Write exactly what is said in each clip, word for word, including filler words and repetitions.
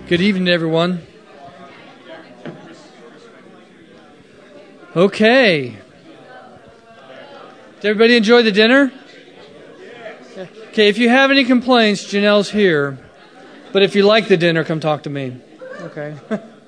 Good evening, everyone. Okay. Did everybody enjoy the dinner? Okay, if you have any complaints, Janelle's here. But if you like the dinner, come talk to me. Okay.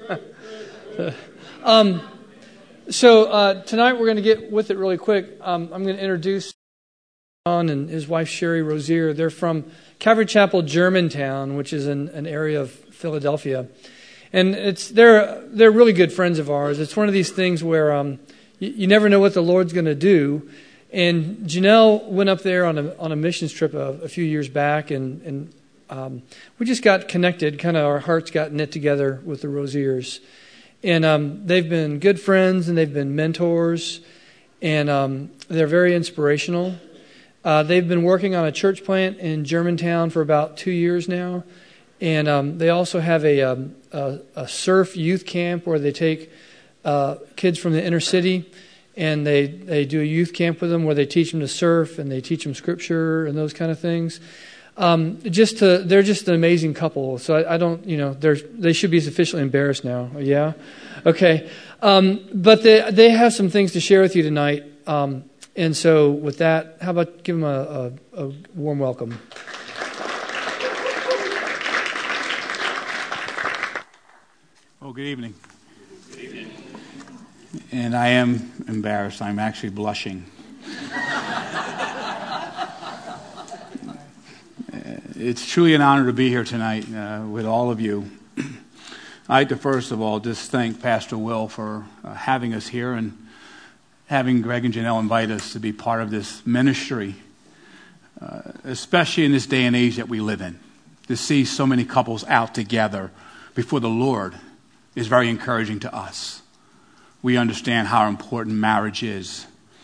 um, so uh, tonight we're going to get with it really quick. Um, I'm going to introduce John and his wife Sherry Rozier. They're from Calvary Chapel, Germantown, which is in an area of Philadelphia, and it's they're they're really good friends of ours. It's one of these things where um, you, you never know what the Lord's going to do. And Janelle went up there on a on a missions trip a, a few years back, and and um, we just got connected. Kind of our hearts got knit together with the Roziers, and um, they've been good friends and they've been mentors, and um, they're very inspirational. Uh, they've been working on a church plant in Germantown for about two years now. And um, they also have a, um, a, a surf youth camp where they take uh, kids from the inner city and they, they do a youth camp with them where they teach them to surf and they teach them scripture and those kind of things. Um, just to, they're just an amazing couple. So I, I don't, you know, they're, they should be sufficiently embarrassed now. Yeah? Okay. Um, but they, they have some things to share with you tonight. Um, and so with that, how about give them a, a, a warm welcome. Well, good evening. Good evening. And I am embarrassed. I'm actually blushing. It's truly an honor to be here tonight uh, with all of you. I'd like to first of all just thank Pastor Will for uh, having us here and having Greg and Janelle invite us to be part of this ministry, uh, especially in this day and age that we live in. To see so many couples out together before the Lord is very encouraging to us. We understand how important marriage is.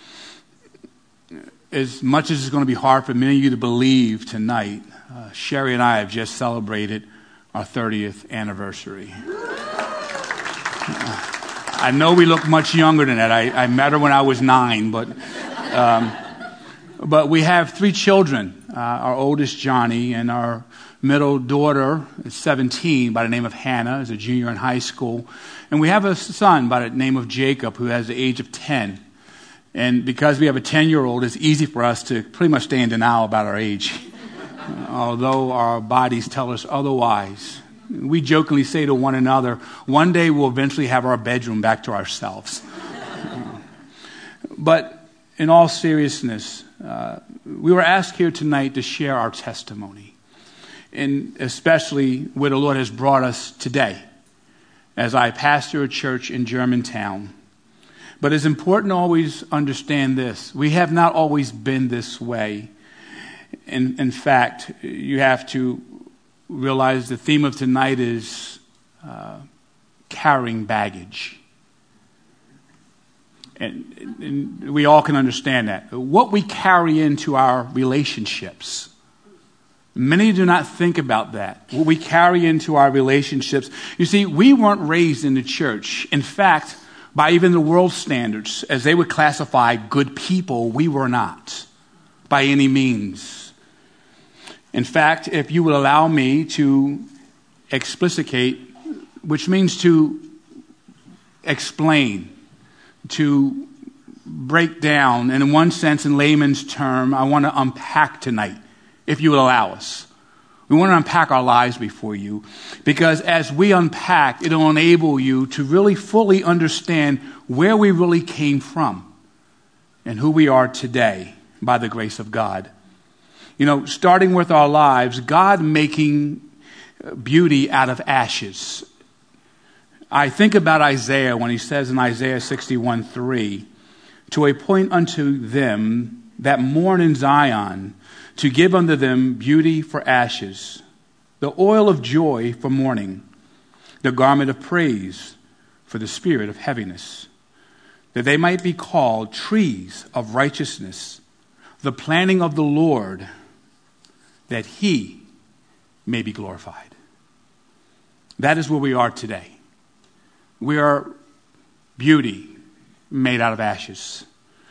As much as it's going to be hard for many of you to believe tonight, uh, Sherry and I have just celebrated our thirtieth anniversary. Uh, I know we look much younger than that. I, I met her when I was nine, but um, but we have three children. Uh, our oldest, Johnny, and our middle daughter is seventeen by the name of Hannah, is a junior in high school. And we have a son by the name of Jacob who has the age of ten. And because we have a ten-year-old, it's easy for us to pretty much stay in denial about our age. uh, although our bodies tell us otherwise. We jokingly say to one another, one day we'll eventually have our bedroom back to ourselves. uh, but in all seriousness, uh, we were asked here tonight to share our testimony. And especially where the Lord has brought us today, as I pastor a church in Germantown. But it's important to always understand this. We have not always been this way. In, in fact, you have to realize the theme of tonight is uh, carrying baggage. And, and we all can understand that. What we carry into our relationships. Many do not think about that. What we carry into our relationships. You see, we weren't raised in the church. In fact, by even the world standards, as they would classify good people, we were not by any means. In fact, if you will allow me to explicate, which means to explain, to break down, and in one sense, in layman's term, I want to unpack tonight. If you will allow us. We want to unpack our lives before you, because as we unpack, it'll enable you to really fully understand where we really came from and who we are today by the grace of God. You know, starting with our lives, God making beauty out of ashes. I think about Isaiah when he says in Isaiah sixty-one three, to appoint unto them that mourn in Zion, to give unto them beauty for ashes, the oil of joy for mourning, the garment of praise for the spirit of heaviness, that they might be called trees of righteousness, the planting of the Lord, that he may be glorified. That is where we are today. We are beauty made out of ashes.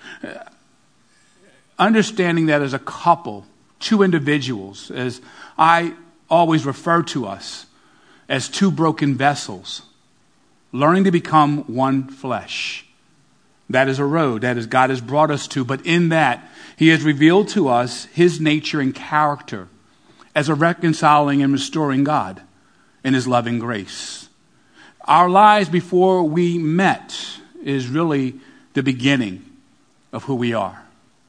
Understanding that as a couple, two individuals, as I always refer to us, as two broken vessels, learning to become one flesh. That is a road that is God has brought us to. But in that, he has revealed to us his nature and character as a reconciling and restoring God in his loving grace. Our lives before we met is really the beginning of who we are.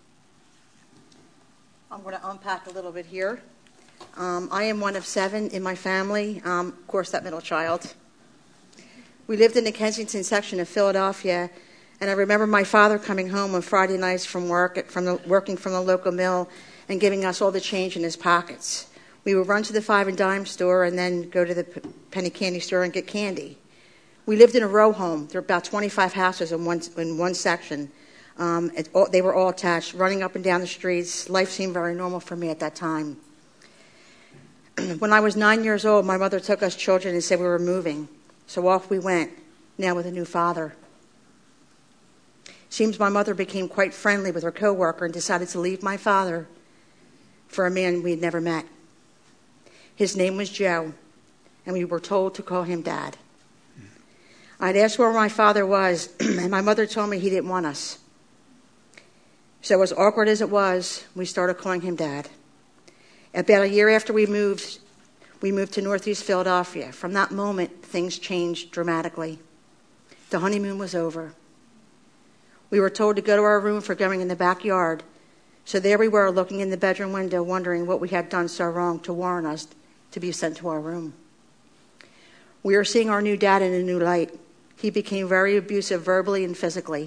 I'm going to unpack a little bit here. Um, I am one of seven in my family, um, of course, that middle child. We lived in the Kensington section of Philadelphia, and I remember my father coming home on Friday nights from work, from the, working from the local mill, and giving us all the change in his pockets. We would run to the five and dime store and then go to the penny candy store and get candy. We lived in a row home. There were about twenty-five houses in one, in one section. Um, it, all, they were all attached, running up and down the streets. Life seemed very normal for me at that time. When I was nine years old, my mother took us children and said we were moving. So off we went, now with a new father. Seems my mother became quite friendly with her co-worker and decided to leave my father for a man we had never met. His name was Joe, and we were told to call him Dad. I'd asked where my father was, and my mother told me he didn't want us. So as awkward as it was, we started calling him Dad. About a year after we moved, we moved to Northeast Philadelphia. From that moment, things changed dramatically. The honeymoon was over. We were told to go to our room for going in the backyard. So there we were, looking in the bedroom window, wondering what we had done so wrong to warrant us to be sent to our room. We were seeing our new dad in a new light. He became very abusive verbally and physically.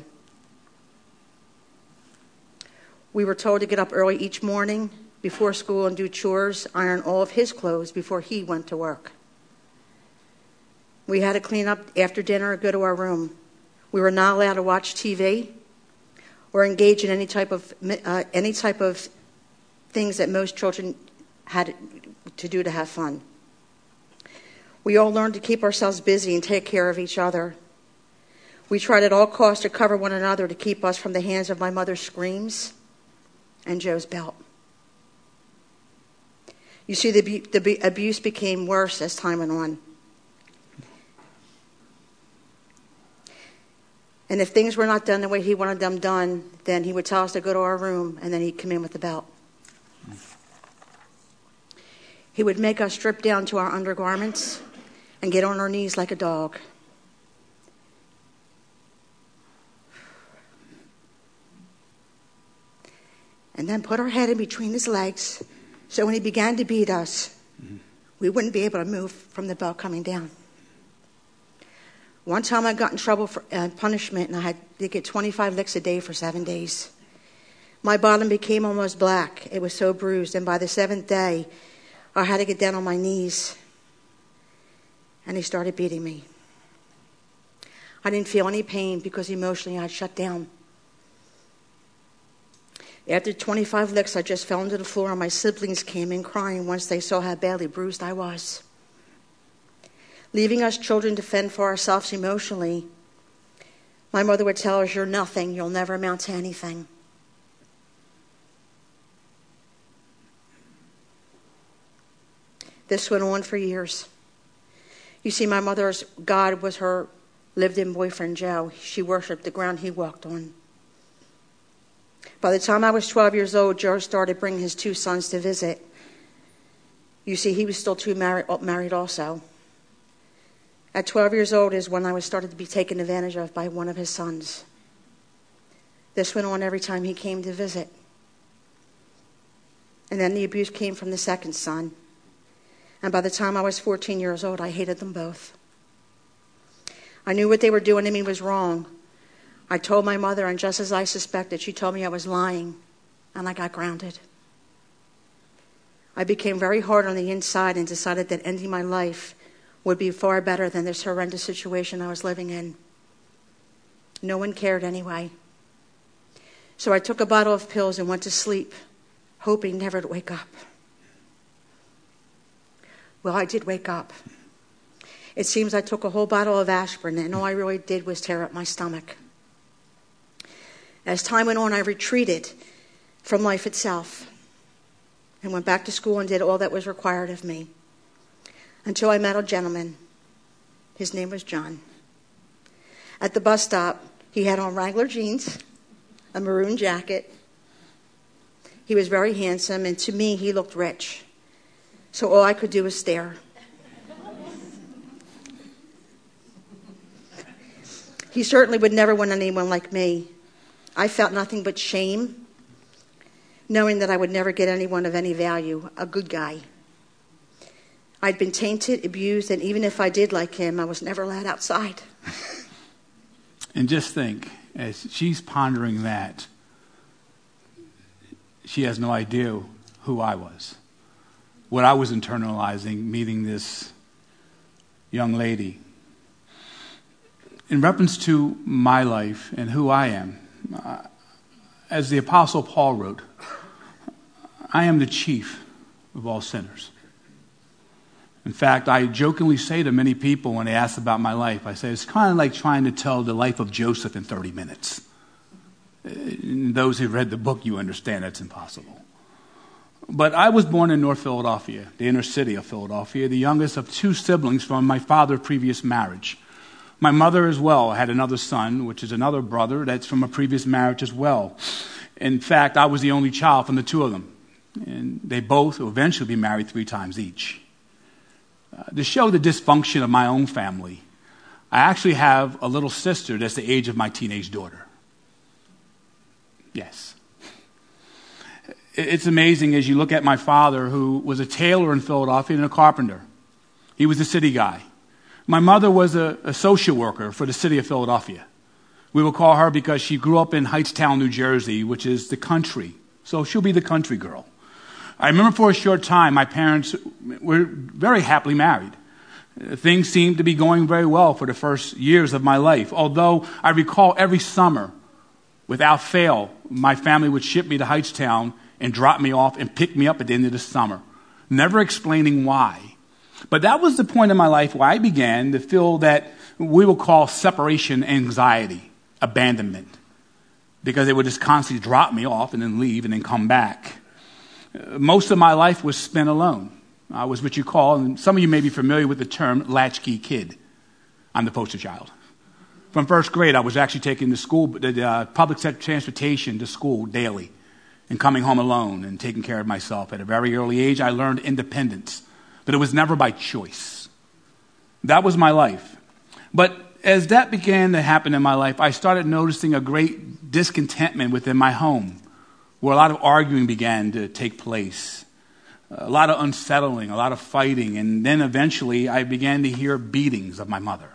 We were told to get up early each morning before school and do chores, iron all of his clothes before he went to work. We had to clean up after dinner and go to our room. We were not allowed to watch T V or engage in any type of uh, any type of things that most children had to do to have fun. We all learned to keep ourselves busy and take care of each other. We tried at all costs to cover one another to keep us from the hands of my mother's screams and Joe's belt. You see, the, the abuse became worse as time went on. And if things were not done the way he wanted them done, then he would tell us to go to our room, and then he'd come in with the belt. He would make us strip down to our undergarments and get on our knees like a dog. And then put our head in between his legs, so when he began to beat us, mm-hmm. we wouldn't be able to move from the belt coming down. One time I got in trouble for uh, punishment, and I had to get twenty-five licks a day for seven days. My bottom became almost black. It was so bruised, and by the seventh day, I had to get down on my knees, and he started beating me. I didn't feel any pain because emotionally I had shut down. After twenty-five licks, I just fell into the floor, and my siblings came in crying once they saw how badly bruised I was. Leaving us children to fend for ourselves emotionally, my mother would tell us, "You're nothing. You'll never amount to anything." This went on for years. You see, my mother's God was her lived-in boyfriend, Joe. She worshipped the ground he walked on. By the time I was twelve years old, Joe started bringing his two sons to visit. You see, he was still too married, married also. At twelve years old is when I was started to be taken advantage of by one of his sons. This went on every time he came to visit. And then the abuse came from the second son. And by the time I was fourteen years old, I hated them both. I knew what they were doing to me was wrong. I told my mother, and just as I suspected, she told me I was lying, and I got grounded. I became very hard on the inside and decided that ending my life would be far better than this horrendous situation I was living in. No one cared anyway. So I took a bottle of pills and went to sleep, hoping never to wake up. Well, I did wake up. It seems I took a whole bottle of aspirin, and all I really did was tear up my stomach. As time went on, I retreated from life itself and went back to school and did all that was required of me. until I met a gentleman. His name was John. At the bus stop, he had on Wrangler jeans, a maroon jacket. He was very handsome, and to me, he looked rich. So all I could do was stare. He certainly would never want anyone like me. I felt nothing but shame, knowing that I would never get anyone of any value, a good guy. I'd been tainted, abused, and even if I did like him, I was never allowed outside. And just think, as she's pondering that, she has no idea who I was, what I was internalizing meeting this young lady. In reference to my life and who I am, uh, as the Apostle Paul wrote, I am the chief of all sinners. In fact, I jokingly say to many people when they ask about my life, I say, it's kind of like trying to tell the life of Joseph in thirty minutes. And those who've read the book, you understand that's impossible. But I was born in North Philadelphia, the inner city of Philadelphia, the youngest of two siblings from my father's previous marriage. My mother as well had another son, which is another brother that's from a previous marriage as well. In fact, I was the only child from the two of them. And they both will eventually be married three times each. Uh, to show the dysfunction of my own family, I actually have a little sister that's the age of my teenage daughter. Yes. It's amazing as you look at my father, who was a tailor in Philadelphia and a carpenter. He was a city guy. My mother was a, a social worker for the city of Philadelphia. We will call her because she grew up in Hightstown, New Jersey, which is the country. So she'll be the country girl. I remember for a short time, my parents were very happily married. Things seemed to be going very well for the first years of my life. Although I recall every summer, without fail, my family would ship me to Hightstown and drop me off and pick me up at the end of the summer, never explaining why. But that was the point in my life where I began to feel that we will call separation anxiety, abandonment, because they would just constantly drop me off and then leave and then come back. Most of my life was spent alone. I was what you call, and some of you may be familiar with the term, latchkey kid. I'm the poster child. From first grade, I was actually taking the school, the uh, public transportation to school daily and coming home alone and taking care of myself. At a very early age, I learned independence, but it was never by choice. That was my life. But as that began to happen in my life, I started noticing a great discontentment within my home, where a lot of arguing began to take place, a lot of unsettling, a lot of fighting, and then eventually I began to hear beatings of my mother.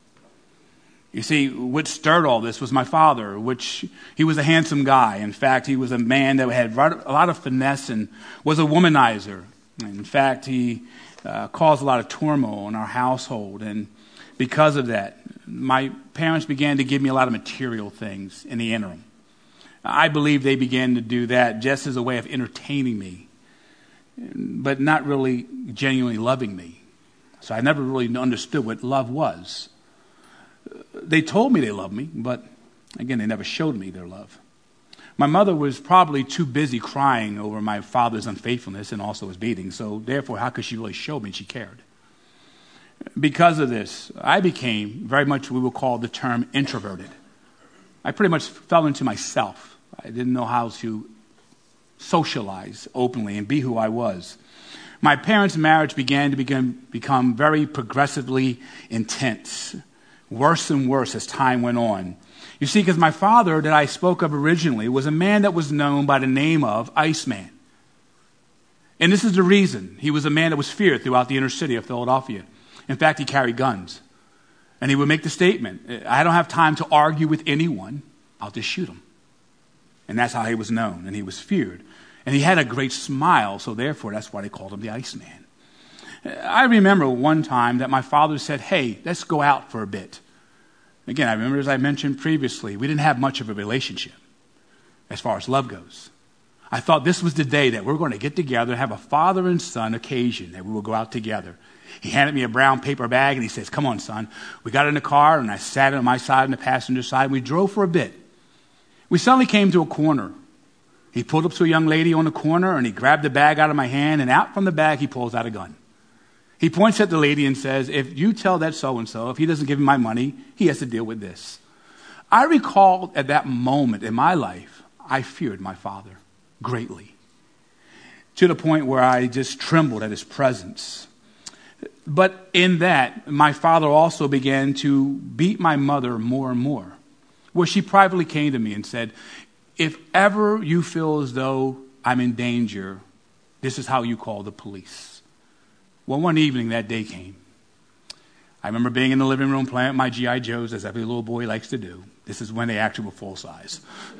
You see, what stirred all this was my father, which he was a handsome guy. In fact, he was a man that had a lot of finesse and was a womanizer. In fact, he uh, caused a lot of turmoil in our household, and because of that, my parents began to give me a lot of material things in the interim. I believe they began to do that just as a way of entertaining me, but not really genuinely loving me. So I never really understood what love was. They told me they loved me, but again, they never showed me their love. My mother was probably too busy crying over my father's unfaithfulness and also his beating, so therefore, how could she really show me she cared? Because of this, I became very much what we will call the term introverted. I pretty much fell into myself. I didn't know how to socialize openly and be who I was. My parents' marriage began to become, become very progressively intense, worse and worse as time went on. You see, because my father that I spoke of originally was a man that was known by the name of Iceman. And this is the reason. He was a man that was feared throughout the inner city of Philadelphia. In fact, he carried guns. And he would make the statement, I don't have time to argue with anyone. I'll just shoot him. And that's how he was known, and he was feared. And he had a great smile, so therefore that's why they called him the Iceman. I remember one time that my father said, hey, let's go out for a bit. Again, I remember, as I mentioned previously, we didn't have much of a relationship as far as love goes. I thought this was the day that we're going to get together and have a father and son occasion that we will go out together. He handed me a brown paper bag and he says, come on, son. We got in the car and I sat on my side and the passenger side. We drove for a bit. We suddenly came to a corner. He pulled up to a young lady on the corner and he grabbed the bag out of my hand, and out from the bag he pulls out a gun. He points at the lady and says, if you tell that so-and-so, if he doesn't give me my money, he has to deal with this. I recall at that moment in my life, I feared my father greatly, to the point where I just trembled at his presence. But in that, my father also began to beat my mother more and more, where she privately came to me and said, if ever you feel as though I'm in danger, this is how you call the police. Well, one evening that day came. I remember being in the living room playing with my G I Joes, as every little boy likes to do. This is when they actually were full size.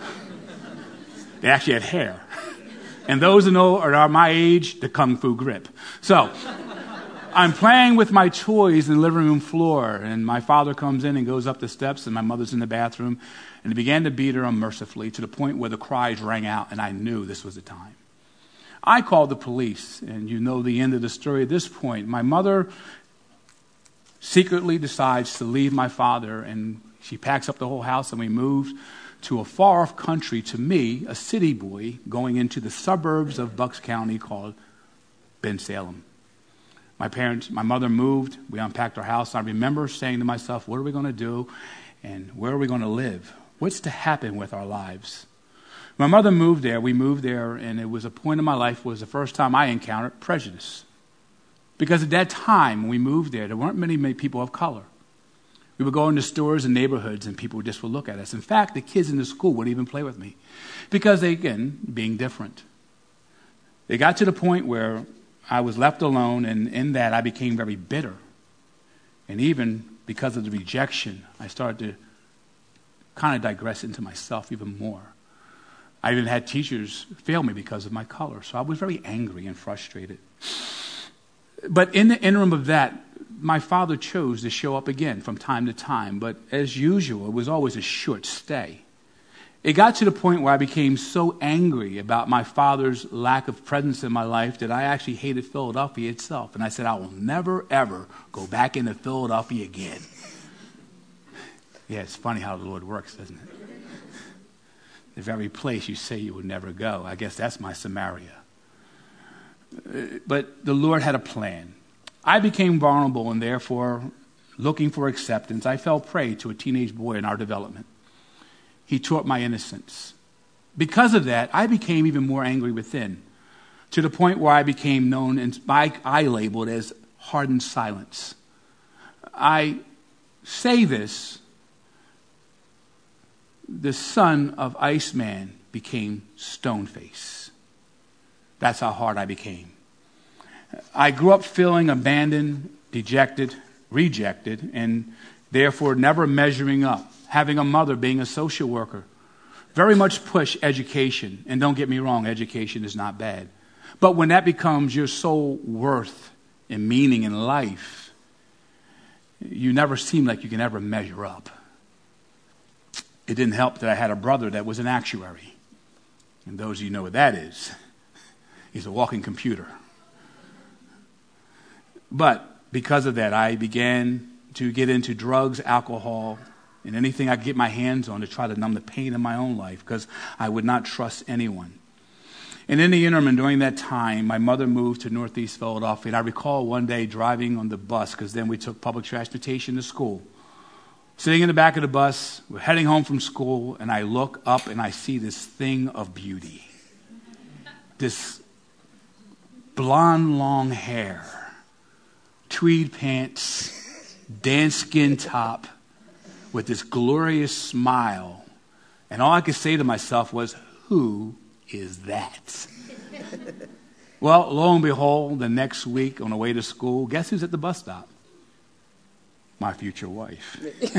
They actually had hair. And those who know are my age, the Kung Fu grip. So I'm playing with my toys in the living room floor, and my father comes in and goes up the steps, and my mother's in the bathroom, and he began to beat her unmercifully to the point where the cries rang out, and I knew this was the time. I called the police, and you know the end of the story at this point. My mother secretly decides to leave my father, and she packs up the whole house, and we moved to a far-off country, to me, a city boy, going into the suburbs of Bucks County called Bensalem. My parents, my mother moved, we unpacked our house, and I remember saying to myself, what are we going to do, and where are we going to live? What's to happen with our lives? My mother moved there, we moved there, and it was a point in my life, was the first time I encountered prejudice. Because at that time, when we moved there, there weren't many, many people of color. We would go into stores and neighborhoods, and people just would look at us. In fact, the kids in the school wouldn't even play with me because they, again, being different. It got to the point where I was left alone, and in that I became very bitter. And even because of the rejection, I started to kind of digress into myself even more. I even had teachers fail me because of my color, so I was very angry and frustrated. But in the interim of that, my father chose to show up again from time to time, but as usual, it was always a short stay. It got to the point where I became so angry about my father's lack of presence in my life that I actually hated Philadelphia itself. And I said, I will never, ever go back into Philadelphia again. Yeah, it's funny how the Lord works, isn't it? The very place you say you would never go. I guess that's my Samaria. But the Lord had a plan. I became vulnerable, and therefore, looking for acceptance, I fell prey to a teenage boy in our development. He taught my innocence. Because of that, I became even more angry within, to the point where I became known, and I labeled as hardened silence. I say this, the son of Iceman became Stoneface. That's how hard I became. I grew up feeling abandoned, dejected, rejected, and therefore never measuring up. Having a mother, being a social worker, very much push education. And don't get me wrong, education is not bad. But when that becomes your sole worth and meaning in life, you never seem like you can ever measure up. It didn't help that I had a brother that was an actuary. And those of you know what that is. He's a walking computer. But because of that, I began to get into drugs, alcohol, and anything I could get my hands on to try to numb the pain in my own life, because I would not trust anyone. And in the interim, and during that time, my mother moved to Northeast Philadelphia. And I recall one day driving on the bus, because then we took public transportation to school. Sitting in the back of the bus, we're heading home from school, and I look up and I see this thing of beauty. This blonde, long hair, tweed pants, dance skin top, with this glorious smile. And all I could say to myself was, who is that? Well, lo and behold, the next week on the way to school, guess who's at the bus stop? My future wife.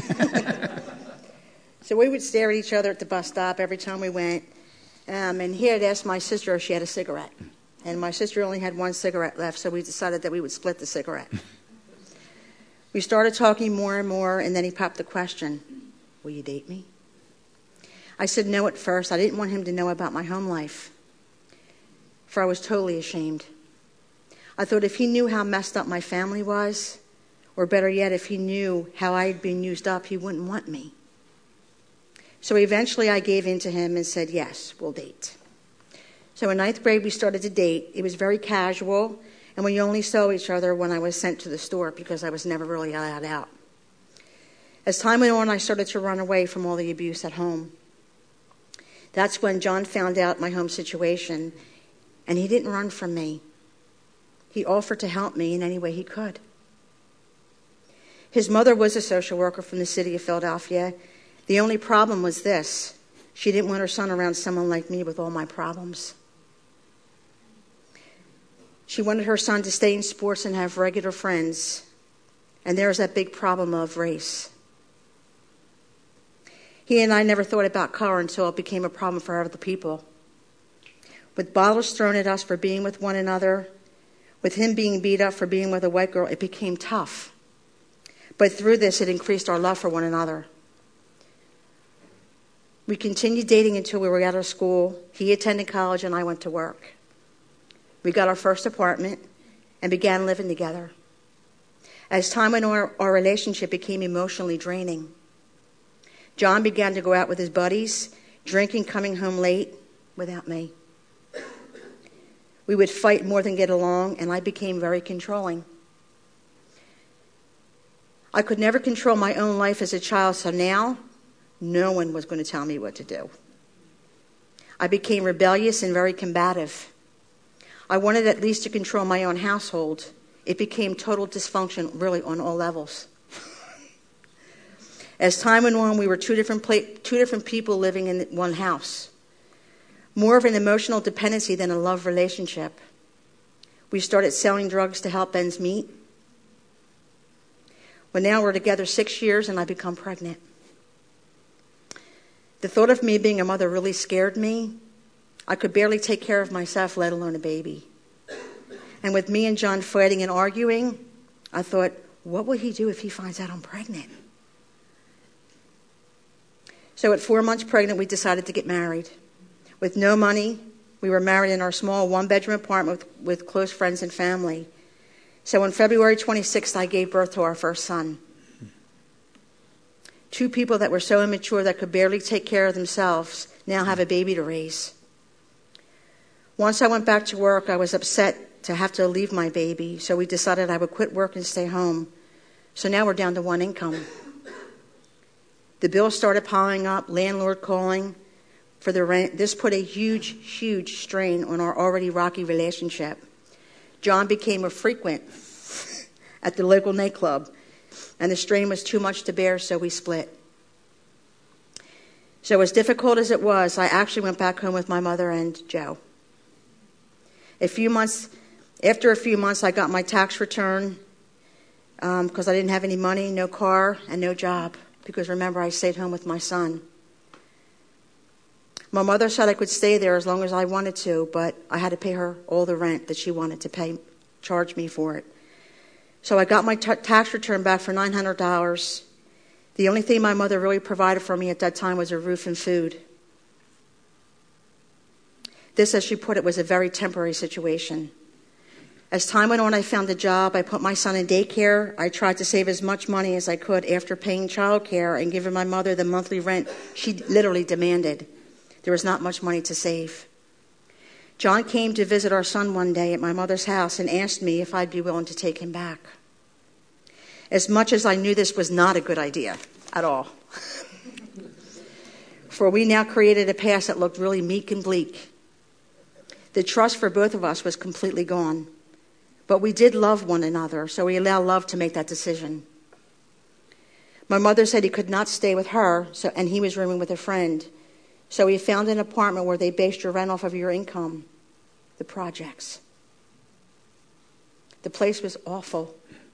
So we would stare at each other at the bus stop every time we went. Um, and he had asked my sister if she had a cigarette. And my sister only had one cigarette left, so we decided that we would split the cigarette. We started talking more and more, and then he popped the question, will you date me? I said no at first. I didn't want him to know about my home life, for I was totally ashamed. I thought if he knew how messed up my family was, or better yet, if he knew how I had been used up, he wouldn't want me. So eventually I gave in to him and said, yes, we'll date. So in ninth grade, we started to date. It was very casual. and we only saw each other when I was sent to the store because I was never really allowed out. As time went on, I started to run away from all the abuse at home. That's when John found out my home situation, and he didn't run from me. He offered to help me in any way he could. His mother was a social worker from the city of Philadelphia. The only problem was this: she didn't want her son around someone like me with all my problems. She wanted her son to stay in sports and have regular friends. And there's that big problem of race. He and I never thought about color until it became a problem for other people. With bottles thrown at us for being with one another, with him being beat up for being with a white girl, it became tough. But through this, it increased our love for one another. We continued dating until we were out of school. He attended college and I went to work. We got our first apartment and began living together. As time went on, our relationship became emotionally draining. John began to go out with his buddies, drinking, coming home late without me. We would fight more than get along, and I became very controlling. I could never control my own life as a child, so now no one was going to tell me what to do. I became rebellious and very combative. I wanted at least to control my own household. It became total dysfunction, really, on all levels. As time went on, we were two different pla- two different people living in one house. More of an emotional dependency than a love relationship. We started selling drugs to help ends meet. Well, now we're together six years and I become pregnant. The thought of me being a mother really scared me. I could barely take care of myself, let alone a baby. And with me and John fighting and arguing, I thought, what will he do if he finds out I'm pregnant? So at four months pregnant, we decided to get married. With no money, we were married in our small one-bedroom apartment with, with close friends and family. So on February twenty-sixth, I gave birth to our first son. Two people that were so immature that could barely take care of themselves now have a baby to raise. Once I went back to work, I was upset to have to leave my baby, so we decided I would quit work and stay home. So now we're down to one income. The bills started piling up, landlord calling for the rent. This put a huge, huge strain on our already rocky relationship. John became a frequent at the local nightclub, and the strain was too much to bear, so we split. So as difficult as it was, I actually went back home with my mother and Joe. A few months, after a few months, I got my tax return because um, I didn't have any money, no car, and no job. Because remember, I stayed home with my son. My mother said I could stay there as long as I wanted to, but I had to pay her all the rent that she wanted to pay, charge me for it. So I got my t- tax return back for nine hundred dollars. The only thing my mother really provided for me at that time was a roof and food. This, as she put it, was a very temporary situation. As time went on, I found a job. I put my son in daycare. I tried to save as much money as I could after paying child care and giving my mother the monthly rent she literally demanded. There was not much money to save. John came to visit our son one day at my mother's house and asked me if I'd be willing to take him back. As much as I knew this was not a good idea at all. For we now created a past that looked really meek and bleak. The trust for both of us was completely gone. But we did love one another, so we allowed love to make that decision. My mother said he could not stay with her, so and he was rooming with a friend. So he found an apartment where they based your rent off of your income, the projects. The place was awful.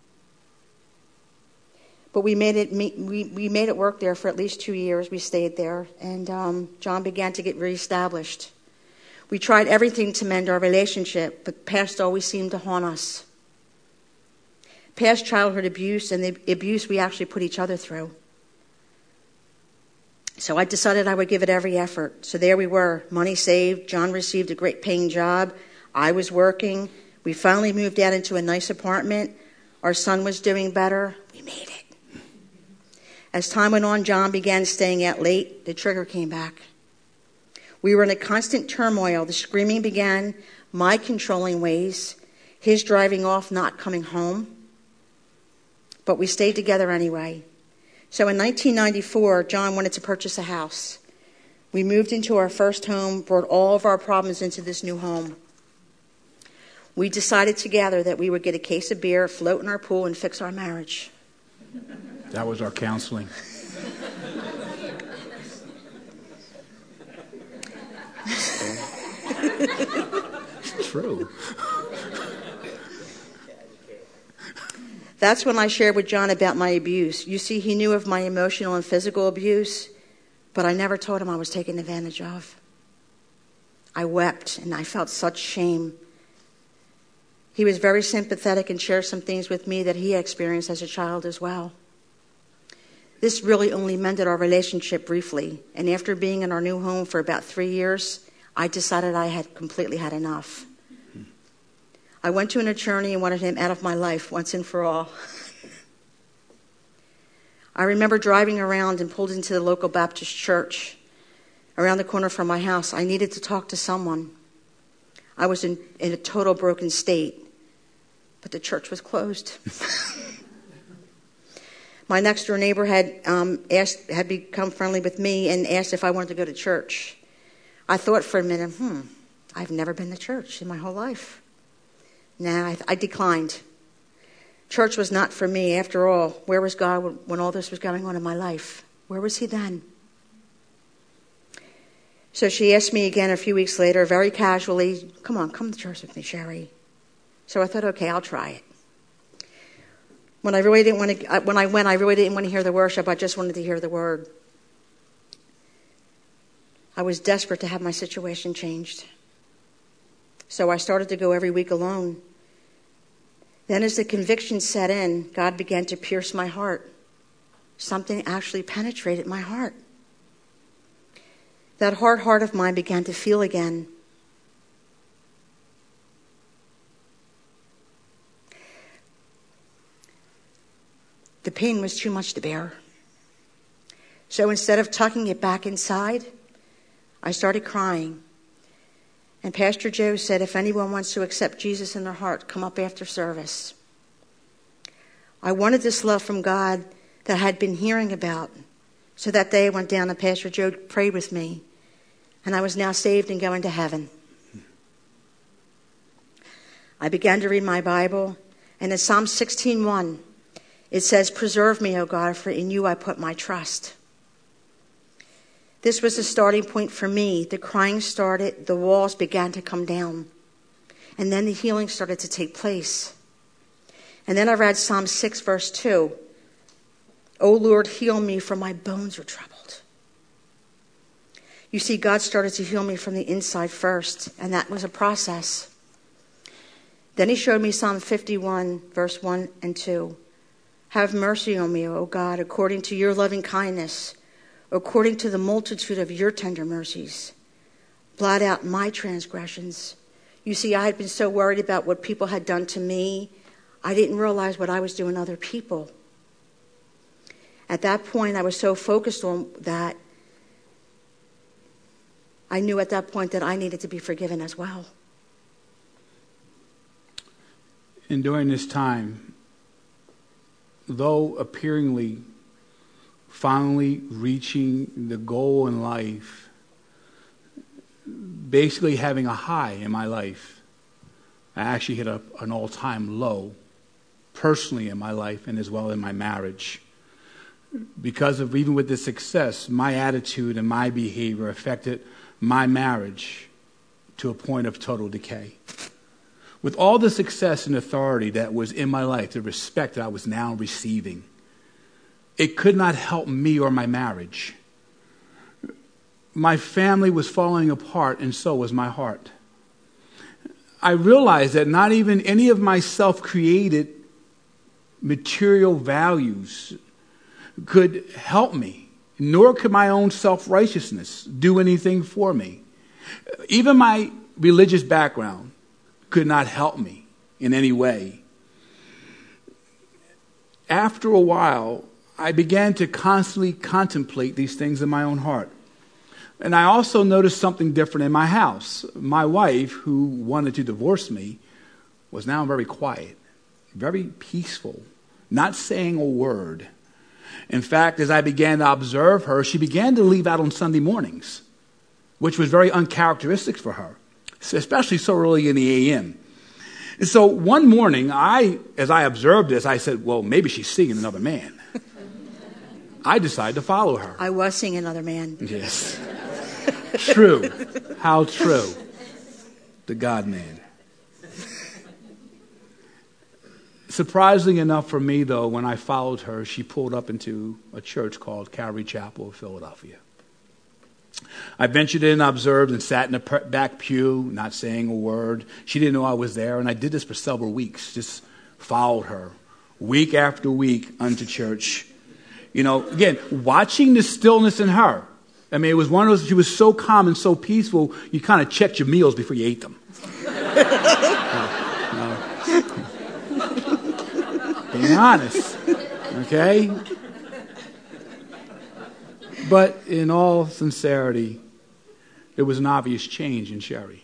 But we made it we, we made it work there for at least two years. We stayed there, and um, John began to get reestablished. We tried everything to mend our relationship, but past always seemed to haunt us. Past childhood abuse and the abuse we actually put each other through. So I decided I would give it every effort. So there we were, money saved. John received a great paying job. I was working. We finally moved out into a nice apartment. Our son was doing better. We made it. As time went on, John began staying out late. The trigger came back. We were in a constant turmoil. The screaming began, my controlling ways. his driving off, not coming home. But we stayed together anyway. So in nineteen ninety-four, John wanted to purchase a house. We moved into our first home, brought all of our problems into this new home. We decided together that we would get a case of beer, float in our pool, and fix our marriage. That was our counseling. It's true. That's when I shared with John about my abuse. You see, he knew of my emotional and physical abuse, but I never told him I was taken advantage of. I wept, and I felt such shame. He was very sympathetic and shared some things with me that he experienced as a child as well. This really only mended our relationship briefly, and after being in our new home for about three years, I decided I had completely had enough. I went to an attorney and wanted him out of my life once and for all. I remember driving around and pulled into the local Baptist church around the corner from my house. I needed to talk to someone. I was in, in a total broken state, but the church was closed. My next door neighbor had um, asked, had become friendly with me and asked if I wanted to go to church. I thought for a minute, hmm, I've never been to church in my whole life. Nah, I, I declined. Church was not for me. After all, where was God when all this was going on in my life? Where was he then? So she asked me again a few weeks later, very casually, come on, come to church with me, Sherry. So I thought, okay, I'll try it. When I really didn't want to, when I went, I really didn't want to hear the worship. I just wanted to hear the word. I was desperate to have my situation changed. So I started to go every week alone. Then as the conviction set in, God began to pierce my heart. Something actually penetrated my heart. That hard heart of mine began to feel again. The pain was too much to bear. So instead of tucking it back inside, I started crying. And Pastor Joe said, if anyone wants to accept Jesus in their heart, come up after service. I wanted this love from God that I had been hearing about. So that day I went down and Pastor Joe prayed with me. And I was now saved and going to heaven. I began to read my Bible. And in Psalm sixteen one, it says, preserve me, O God, for in you I put my trust. This was the starting point for me. The crying started, the walls began to come down. And then the healing started to take place. And then I read Psalm six, verse two. O Lord, heal me, for my bones are troubled. You see, God started to heal me from the inside first, and that was a process. Then he showed me Psalm fifty-one, verse one and two. Have mercy on me, O God, according to your loving kindness, according to the multitude of your tender mercies. Blot out my transgressions. You see, I had been so worried about what people had done to me, I didn't realize what I was doing to other people. At that point, I was so focused on that, I knew at that point that I needed to be forgiven as well. And during this time, though appearingly finally reaching the goal in life, basically having a high in my life, I actually hit a, an all-time low personally in my life and as well in my marriage. Because of even with this success, my attitude and my behavior affected my marriage to a point of total decay. With all the success and authority that was in my life, the respect that I was now receiving, it could not help me or my marriage. My family was falling apart, and so was my heart. I realized that not even any of my self-created material values could help me, nor could my own self-righteousness do anything for me. Even my religious background could not help me in any way. After a while, I began to constantly contemplate these things in my own heart. And I also noticed something different in my house. My wife, who wanted to divorce me, was now very quiet, very peaceful, not saying a word. In fact, as I began to observe her, she began to leave out on Sunday mornings, which was very uncharacteristic for her, especially so early in the A M. And so one morning, I, as I observed this, I said, well, maybe she's seeing another man. I decided to follow her. I was seeing another man. Yes. True. How true. The God-man. Surprisingly enough for me, though, when I followed her, she pulled up into a church called Calvary Chapel of Philadelphia. I ventured in, observed, and sat in the back pew, not saying a word. She didn't know I was there, and I did this for several weeks, just followed her week after week unto church. You know, again, watching the stillness in her. I mean, it was one of those, she was so calm and so peaceful, you kind of checked your meals before you ate them. no, no. Being honest, okay? But in all sincerity, there was an obvious change in Sherry.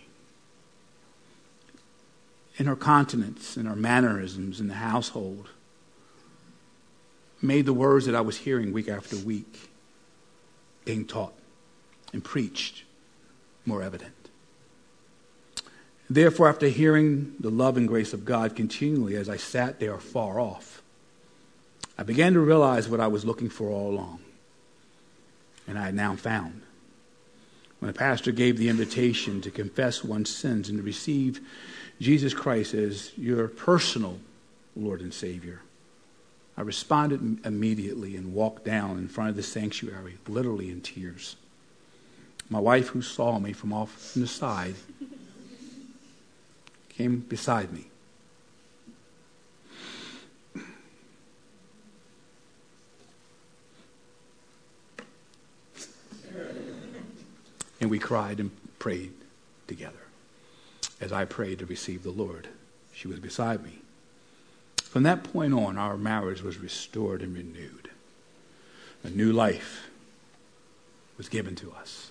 In her countenance, in her mannerisms, in the household, made the words that I was hearing week after week, being taught and preached, more evident. Therefore, after hearing the love and grace of God continually as I sat there far off, I began to realize what I was looking for all along. And I had now found. When the pastor gave the invitation to confess one's sins and to receive Jesus Christ as your personal Lord and Savior, I responded immediately and walked down in front of the sanctuary, literally in tears. My wife, who saw me from off on the side, came beside me. And we cried and prayed together. As I prayed to receive the Lord, she was beside me. From that point on, our marriage was restored and renewed. A new life was given to us.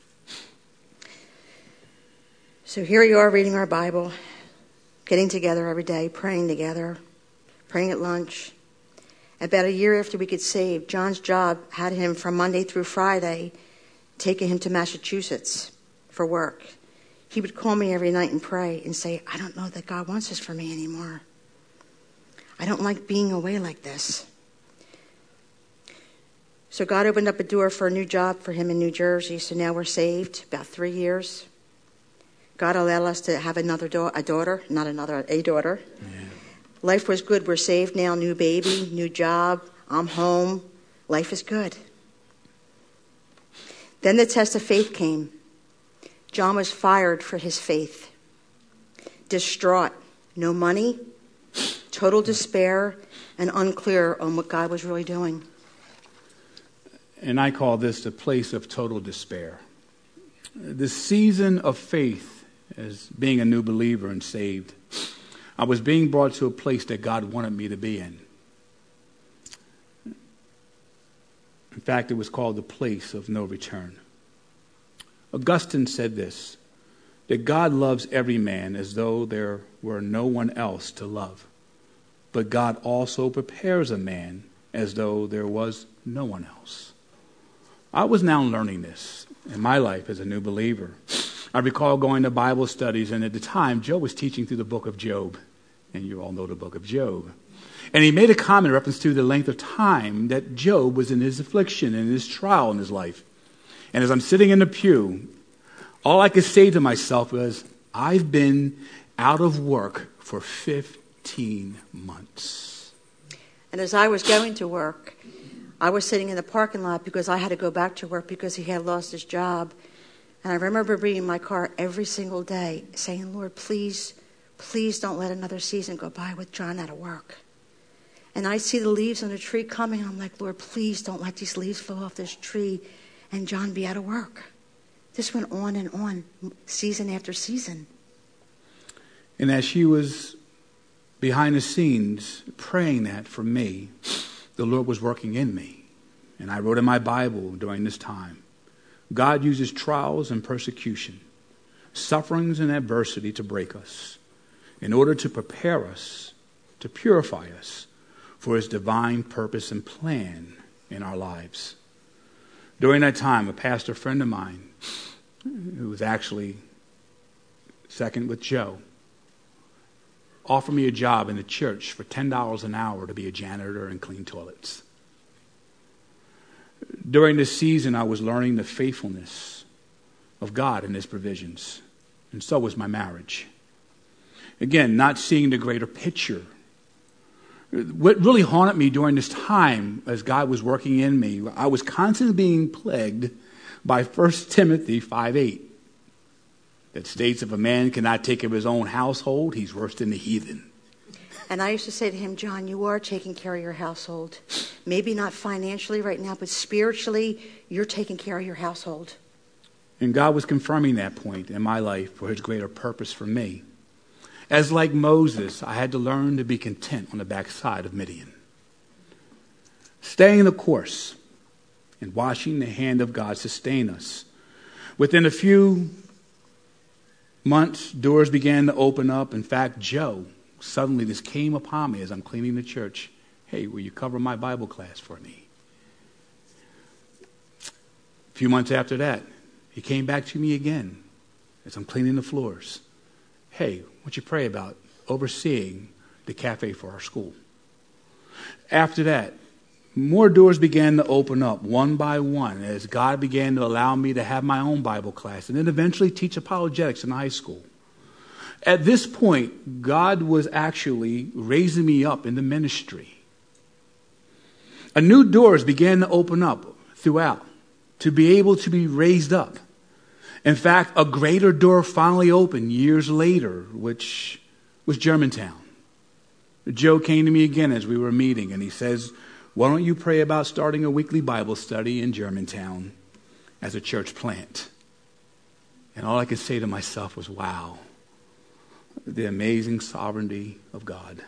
So here you are reading our Bible, getting together every day, praying together, praying at lunch. About a year after we get saved, John's job had him from Monday through Friday taking him to Massachusetts for work. He would call me every night and pray and say, I don't know that God wants this for me anymore. I don't like being away like this. So God opened up a door for a new job for him in New Jersey. So now we're saved, about three years. God allowed us to have another da- a daughter, not another, a daughter. Yeah. Life was good. We're saved now, new baby, new job. I'm home. Life is good. Then the test of faith came. John was fired for his faith. Distraught. No money. Total despair. And unclear on what God was really doing. And I call this the place of total despair. The season of faith as being a new believer and saved. I was being brought to a place that God wanted me to be in. In fact, it was called the place of no return. Augustine said this, that God loves every man as though there were no one else to love. But God also prepares a man as though there was no one else. I was now learning this in my life as a new believer. I recall going to Bible studies, and at the time, Joe was teaching through the book of Job. And you all know the book of Job. And he made a comment in reference to the length of time that Job was in his affliction and his trial in his life. And as I'm sitting in the pew, all I could say to myself was, I've been out of work for fifteen months. And as I was going to work, I was sitting in the parking lot because I had to go back to work because he had lost his job. And I remember being in my car every single day saying, Lord, please, please don't let another season go by with John out of work. And I see the leaves on the tree coming. And I'm like, Lord, please don't let these leaves fall off this tree and John be out of work. This went on and on, season after season. And as she was behind the scenes praying that for me, the Lord was working in me. And I wrote in my Bible during this time, God uses trials and persecution, sufferings and adversity to break us. in order to prepare us, to purify us for his divine purpose and plan in our lives. During that time, a pastor friend of mine, who was actually second with Joe, offered me a job in the church for ten dollars an hour to be a janitor and clean toilets. During this season, I was learning the faithfulness of God and his provisions, and so was my marriage. Again, not seeing the greater picture. What really haunted me during this time as God was working in me, I was constantly being plagued by First Timothy five eight. That states if a man cannot take care of his own household, he's worse than the heathen. And I used to say to him, John, you are taking care of your household. Maybe not financially right now, but spiritually, you're taking care of your household. And God was confirming that point in my life for his greater purpose for me. As like Moses, I had to learn to be content on the backside of Midian. Staying the course and watching the hand of God sustain us. Within a few months, doors began to open up. In fact, Joe, suddenly this came upon me as I'm cleaning the church. Hey, will you cover my Bible class for me? A few months after that, he came back to me again as I'm cleaning the floors. Hey, why don't you pray about overseeing the cafe for our school? After that, more doors began to open up one by one as God began to allow me to have my own Bible class and then eventually teach apologetics in high school. At this point, God was actually raising me up in the ministry. A new doors began to open up throughout to be able to be raised up. In fact, a greater door finally opened years later, which was Germantown. Joe came to me again as we were meeting, and he says, why don't you pray about starting a weekly Bible study in Germantown as a church plant? And all I could say to myself was, wow, the amazing sovereignty of God.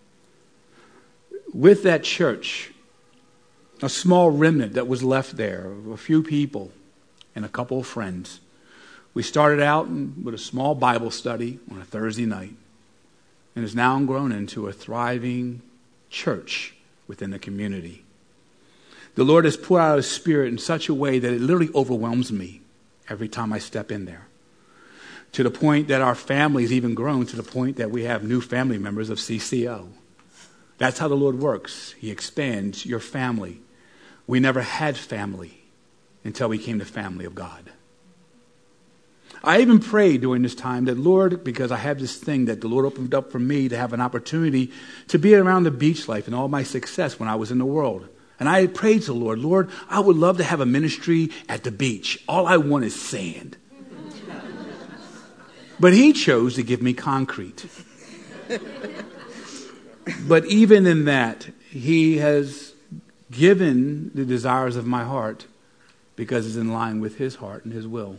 With that church, a small remnant that was left there, a few people and a couple of friends, we started out with a small Bible study on a Thursday night and has now grown into a thriving church within the community. The Lord has poured out his Spirit in such a way that it literally overwhelms me every time I step in there. To the point that our family has even grown to the point that we have new family members of C C O. That's how the Lord works. He expands your family. We never had family until we came to family of God. I even prayed during this time that, Lord, because I have this thing that the Lord opened up for me to have an opportunity to be around the beach life and all my success when I was in the world. And I prayed to the Lord, Lord, I would love to have a ministry at the beach. All I want is sand. But he chose to give me concrete. But even in that, he has given the desires of my heart because it's in line with his heart and his will.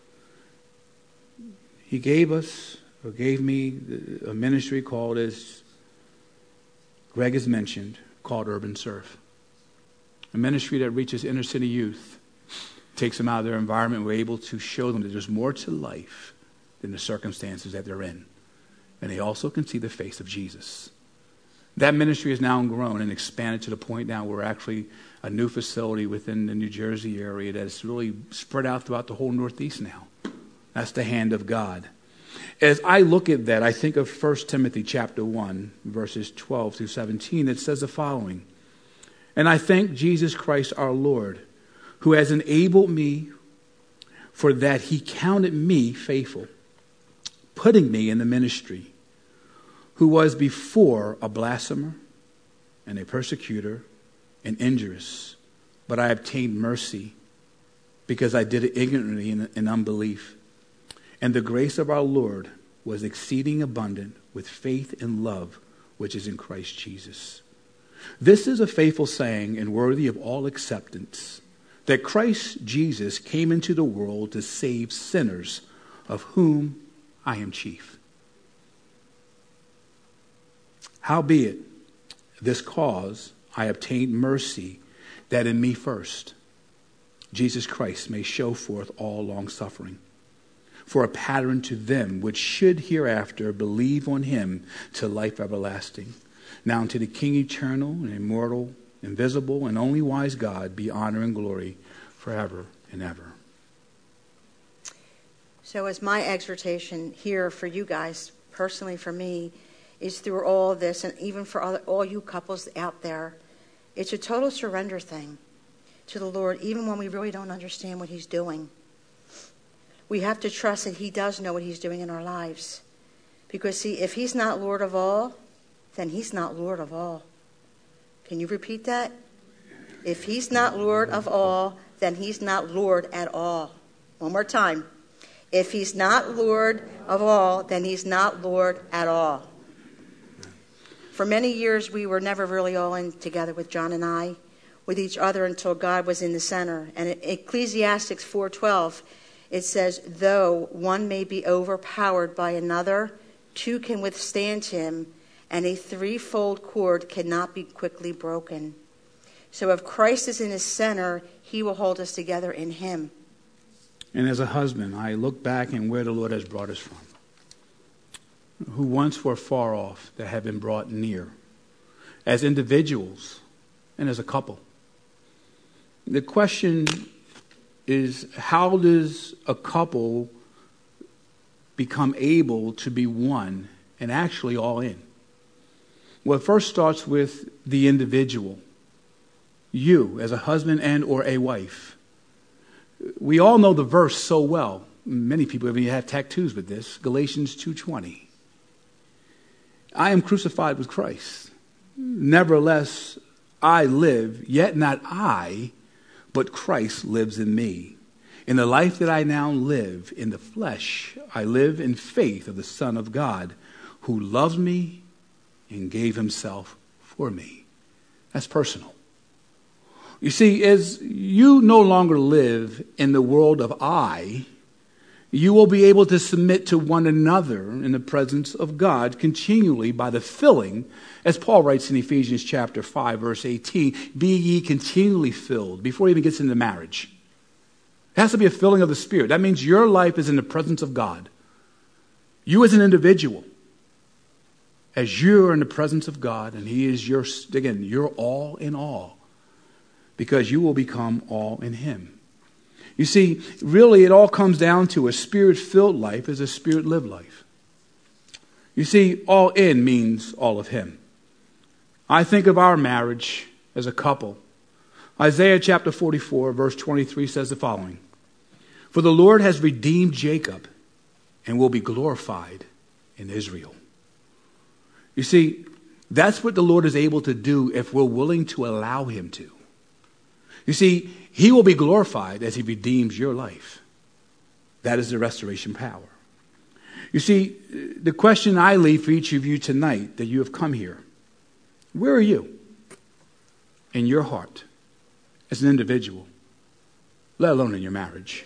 He gave us, or gave me, a ministry called, as Greg has mentioned, called Urban Surf. A ministry that reaches inner city youth, takes them out of their environment. We're able to show them that there's more to life than the circumstances that they're in. And they also can see the face of Jesus. That ministry has now grown and expanded to the point now where we're actually a new facility within the New Jersey area that's really spread out throughout the whole Northeast now. That's the hand of God. As I look at that, I think of First Timothy chapter one, verses twelve through seventeen. It says the following. And I thank Jesus Christ our Lord, who has enabled me for that he counted me faithful, putting me in the ministry, who was before a blasphemer and a persecutor and injurious. But I obtained mercy because I did it ignorantly in, in unbelief. And the grace of our Lord was exceeding abundant with faith and love, which is in Christ Jesus. This is a faithful saying and worthy of all acceptance, that Christ Jesus came into the world to save sinners, of whom I am chief. Howbeit, this cause I obtained mercy, that in me first Jesus Christ may show forth all long suffering, for a pattern to them which should hereafter believe on him to life everlasting. Now unto the King eternal and immortal, invisible, and only wise God be honor and glory forever and ever. So as my exhortation here for you guys, personally for me, is through all of this, and even for all, all you couples out there, it's a total surrender thing to the Lord, even when we really don't understand what he's doing. We have to trust that he does know what he's doing in our lives. Because, see, if he's not Lord of all, then he's not Lord of all. Can you repeat that? If he's not Lord of all, then he's not Lord at all. One more time. If he's not Lord of all, then he's not Lord at all. For many years, we were never really all in together with John and I, with each other until God was in the center. And in Ecclesiastes four twelve, it says, though one may be overpowered by another, two can withstand him, and a threefold cord cannot be quickly broken. So if Christ is in his center, he will hold us together in him. And as a husband, I look back and where the Lord has brought us from, who once were far off, that have been brought near, as individuals and as a couple. The question is, how does a couple become able to be one and actually all in? Well, it first starts with the individual. You, as a husband and or a wife. We all know the verse so well. Many people even have tattoos with this. Galatians two twenty. I am crucified with Christ. Nevertheless, I live, yet not I, but Christ lives in me. In the life that I now live in the flesh, I live in faith of the Son of God, who loved me and gave himself for me. That's personal. You see, as you no longer live in the world of I, you will be able to submit to one another in the presence of God continually by the filling, as Paul writes in Ephesians chapter five, verse eighteen, be ye continually filled, before he even gets into marriage. It has to be a filling of the Spirit. That means your life is in the presence of God. You as an individual, as you're in the presence of God, and he is your, again, you're all in all, because you will become all in him. You see, really it all comes down to a Spirit-filled life is a Spirit-lived life. You see, all in means all of him. I think of our marriage as a couple. Isaiah chapter forty-four, verse twenty-three says the following. For the Lord has redeemed Jacob and will be glorified in Israel. You see, that's what the Lord is able to do if we're willing to allow him to. You see, he will be glorified as he redeems your life. That is the restoration power. You see, the question I leave for each of you tonight that you have come here, where are you in your heart as an individual, let alone in your marriage?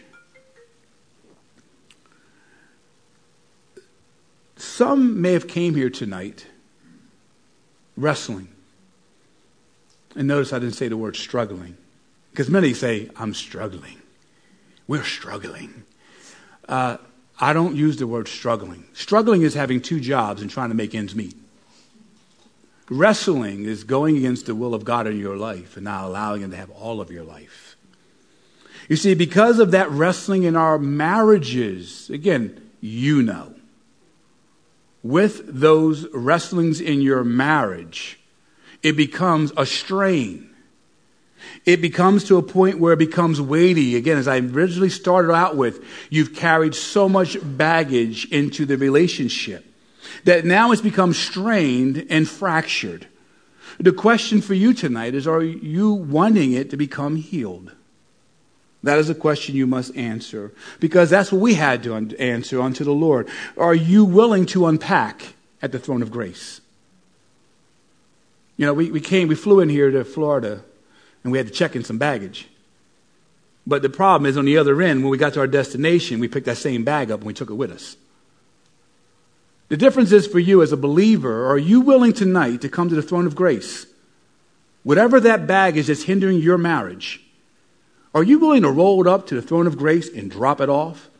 Some may have came here tonight wrestling. And notice I didn't say the word struggling. Because many say, I'm struggling. We're struggling. Uh, I don't use the word struggling. Struggling is having two jobs and trying to make ends meet. Wrestling is going against the will of God in your life and not allowing him to have all of your life. You see, because of that wrestling in our marriages, again, you know, with those wrestlings in your marriage, it becomes a strain. It becomes to a point where it becomes weighty. Again, as I originally started out with, you've carried so much baggage into the relationship that now it's become strained and fractured. The question for you tonight is, are you wanting it to become healed? That is a question you must answer, because that's what we had to un- answer unto the Lord. Are you willing to unpack at the throne of grace? You know, we, we came, we flew in here to Florida, and we had to check in some baggage. But the problem is on the other end, when we got to our destination, we picked that same bag up and we took it with us. The difference is for you as a believer, are you willing tonight to come to the throne of grace? Whatever that bag is that's hindering your marriage, are you willing to roll it up to the throne of grace and drop it off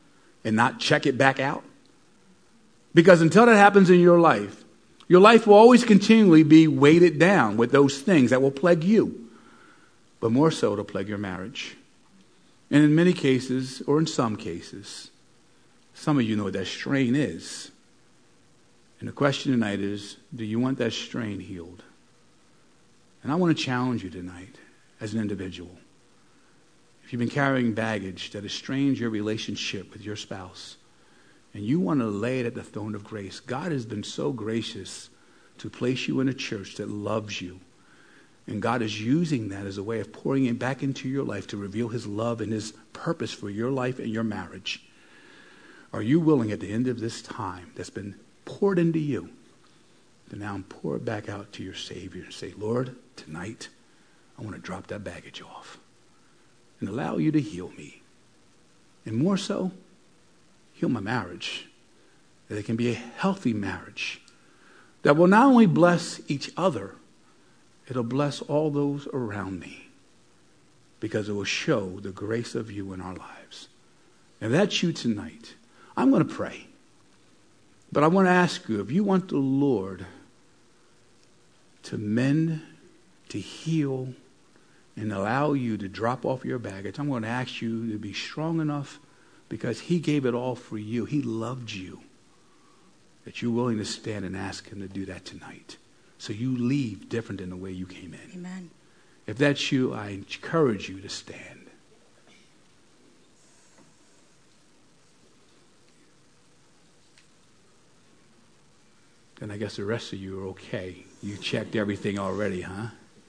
and not check it back out? Because until that happens in your life, your life will always continually be weighted down with those things that will plague you, but more so to plague your marriage. And in many cases, or in some cases, some of you know what that strain is. And the question tonight is, do you want that strain healed? And I want to challenge you tonight as an individual. If you've been carrying baggage that has strained your relationship with your spouse, and you want to lay it at the throne of grace, God has been so gracious to place you in a church that loves you. And God is using that as a way of pouring it back into your life to reveal his love and his purpose for your life and your marriage. Are you willing at the end of this time that's been poured into you to now pour it back out to your Savior and say, Lord, tonight I want to drop that baggage off and allow you to heal me. And more so, heal my marriage, that it can be a healthy marriage that will not only bless each other, it'll bless all those around me because it will show the grace of you in our lives. If that's you tonight, I'm going to pray. But I want to ask you, if you want the Lord to mend, to heal, and allow you to drop off your baggage, I'm going to ask you to be strong enough because he gave it all for you. He loved you. That you're willing to stand and ask him to do that tonight. So you leave different than the way you came in. Amen. If that's you, I encourage you to stand. Then I guess the rest of you are okay. You checked everything already, huh?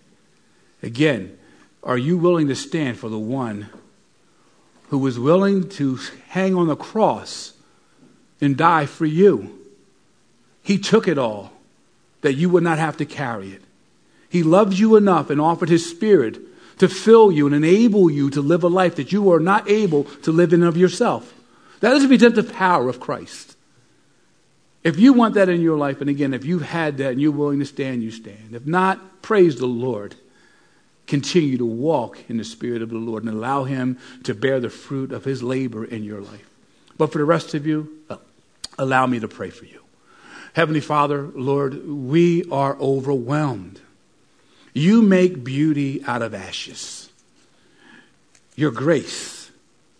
Again, are you willing to stand for the one who was willing to hang on the cross and die for you? He took it all that you would not have to carry it. He loved you enough and offered his Spirit to fill you and enable you to live a life that you are not able to live in of yourself. That is the redemptive power of Christ. If you want that in your life, and again, if you've had that and you're willing to stand, you stand. If not, praise the Lord. Continue to walk in the Spirit of the Lord and allow him to bear the fruit of his labor in your life. But for the rest of you, allow me to pray for you. Heavenly Father, Lord, we are overwhelmed. You make beauty out of ashes. Your grace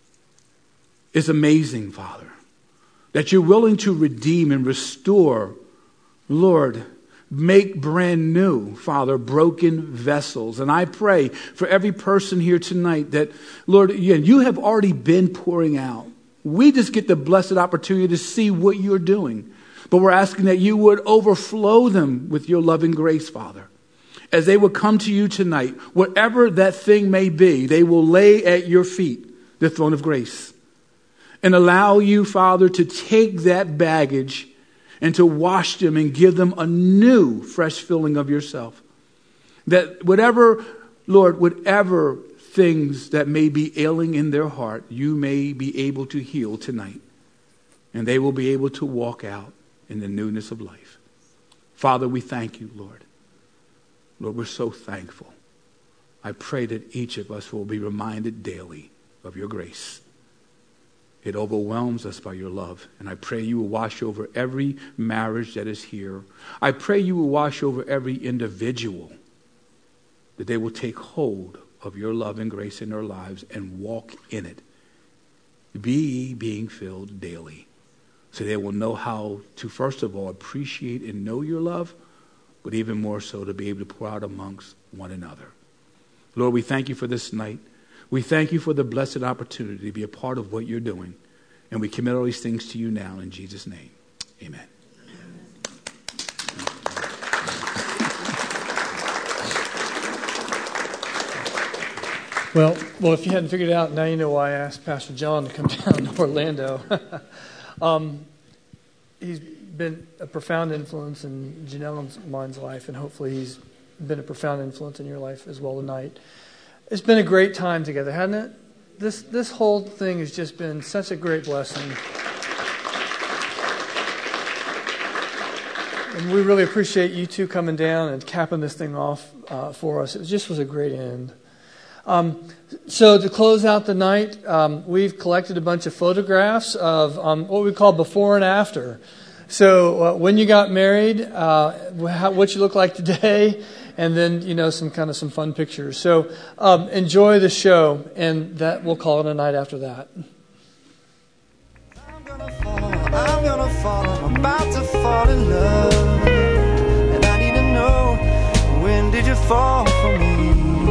is amazing, Father, that you're willing to redeem and restore, Lord, make brand new, Father, broken vessels. And I pray for every person here tonight that, Lord, you have already been pouring out. We just get the blessed opportunity to see what you're doing. But we're asking that you would overflow them with your loving grace, Father. As they would come to you tonight, whatever that thing may be, they will lay at your feet the throne of grace and allow you, Father, to take that baggage and to wash them and give them a new, fresh filling of yourself. That whatever, Lord, whatever things that may be ailing in their heart, you may be able to heal tonight. And they will be able to walk out in the newness of life. Father, we thank you, Lord. Lord, we're so thankful. I pray that each of us will be reminded daily of your grace. It overwhelms us by your love. And I pray you will wash over every marriage that is here. I pray you will wash over every individual, that they will take hold of your love and grace in their lives and walk in it. Be being filled daily. So they will know how to, first of all, appreciate and know your love, but even more so to be able to pour out amongst one another. Lord, we thank you for this night. We thank you for the blessed opportunity to be a part of what you're doing. And we commit all these things to you now in Jesus' name. Amen. Well, well, if you hadn't figured it out, now you know why I asked Pastor John to come down to Orlando. um, he's been a profound influence in Janelle and mine's life, and hopefully he's been a profound influence in your life as well tonight. It's been a great time together, hasn't it? This this whole thing has just been such a great blessing. And we really appreciate you two coming down and capping this thing off uh, for us. It just was a great end. Um, so to close out the night, um, we've collected a bunch of photographs of um, what we call before and after. So uh, when you got married, uh, how, what you look like today, and then, you know, some kind of some fun pictures. So um, enjoy the show, and that we'll call it a night after that. I'm gonna fall, I'm gonna fall, I'm about to fall in love. And I need to know, when did you fall for me?